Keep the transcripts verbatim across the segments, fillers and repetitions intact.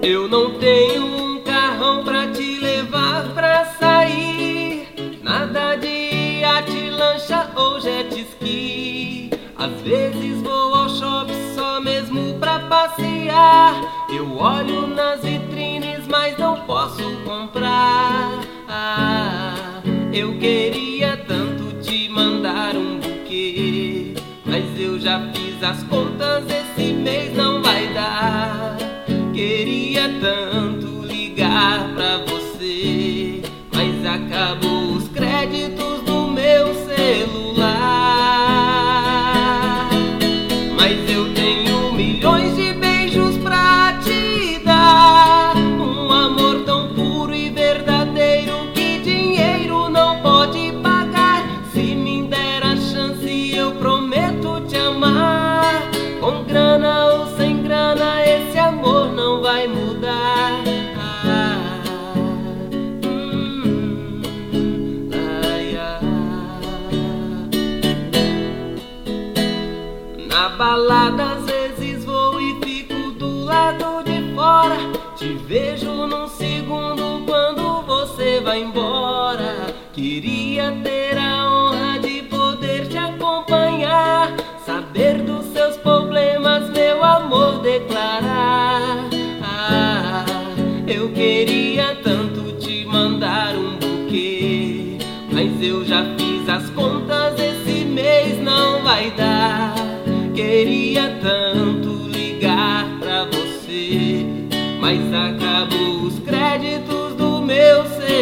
Eu não tenho um carrão pra te levar pra sair, nada de iate, lancha ou jet ski. Às vezes vou ao shopping só mesmo pra passear. Eu olho nas vitrines, mas não posso comprar. Ah, eu queria tanto te mandar um buquê, mas eu já fiz as contas, esse mês não vai dar. Queria tanto ligar pra você, mas acabou os créditos do meu celular. Mas eu tenho milhões de beijos pra te dar, um amor tão puro e verdadeiro que dinheiro não pode pagar. Se me der a chance, eu prometo te amar. Com grana ou sem grana, esse amor não vai mudar. Ah, hum, ai, ah. Na balada às vezes vou e fico do lado de fora. Te vejo num segundo quando você vai embora. Queria ter a honra de poder te acompanhar, saber dos seus problemas, meu amor, declarar. Ah, eu queria tanto te mandar um buquê, mas eu já fiz as contas, esse mês não vai dar. Queria tanto ligar pra você, mas acabou os créditos do meu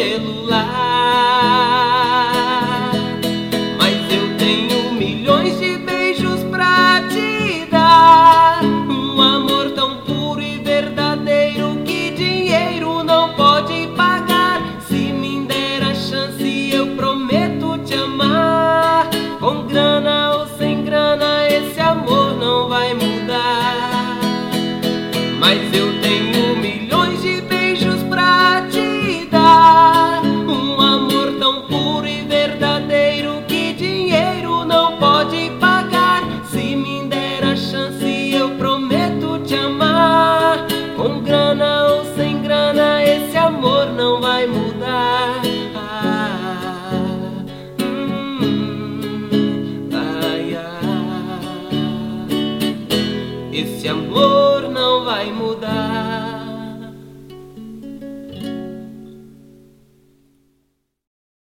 celular. Mas eu tenho milhões de beijos pra te dar, um amor tão puro e verdadeiro que dinheiro não pode pagar. Se me der a chance, eu prometo te amar. Com grana ou sem grana, esse amor não vai mudar. Mas eu tenho milhões de beijos pra te dar, um amor tão puro e verdadeiro que dinheiro não pode pagar. Se me der a chance, eu prometo te amar. Com grana ou sem grana, esse amor não vai mudar. Ah, hum, ai, ah. Esse amor não vai mudar.